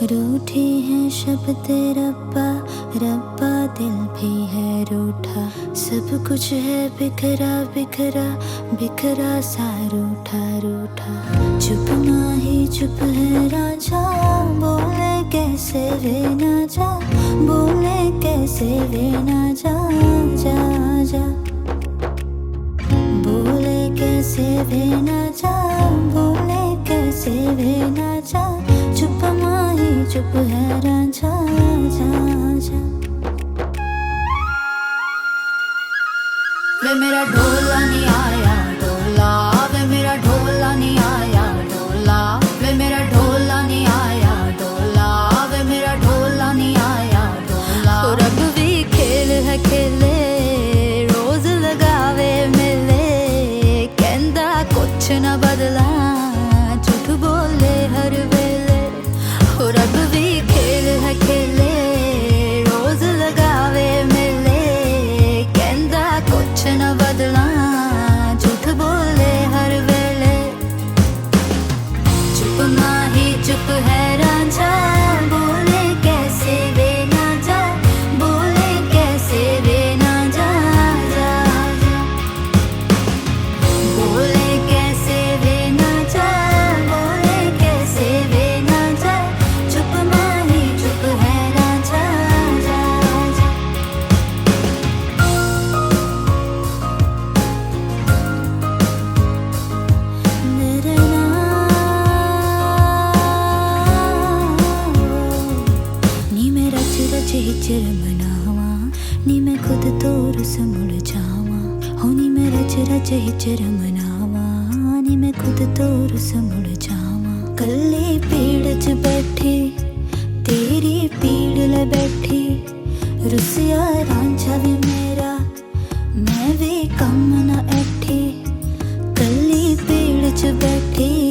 रूठी है शब्द रब्बा रब्बा, दिल भी है रूठा। सब कुछ है बिखरा बिखरा बिखरा सा, रूठा रूठा। चुप माही चुप है राजा, बोले कैसे वे ना जा, बोले कैसे वे ना जा जा जा, बोले कैसे वे ना जा, बोले कैसे वे ना जा। चुप माही चुप है राजा, जा जा। वे मेरा ढोला नहीं आया ढोला, वे मेरा ढोला नहीं आया ढोला, वे मेरा ढोला नहीं आया ढोला, वे मेरा ढोला नहीं आया ढोला। और अब भी खेल है खेले, रोज लगावे मेले, कहंदा कुछ ना बदला, झूठ बोले हर वेले। और अब भी खेल है खेले, रोज लगावे मेले, कहंदा कुछ ना बदला, झूठ बोले हर वेले। चुप माही चुप है राजा, बोले कैसे वे ना जा, बोले कैसे वे ना जा जा जा, बोले कैसे वे ना जा, बोले कैसे वे ना जा। चुप माही चुप है राजा, जा जा। मेरे नी मेरा रच हिचर मनावा, नी मैं खुद तो रुस मुड़ जावा। हो नी मैं रच हिचर मनावा, नी मैं खुद तो रुस मुड़ जावा। कल्ली पीड़ च बैठी, तेरी पीड़ ले बैठी, रुसिया रांझा भी मेरा, मैं भी कम ना ऐठी। कल्ली पीड़ च बैठी,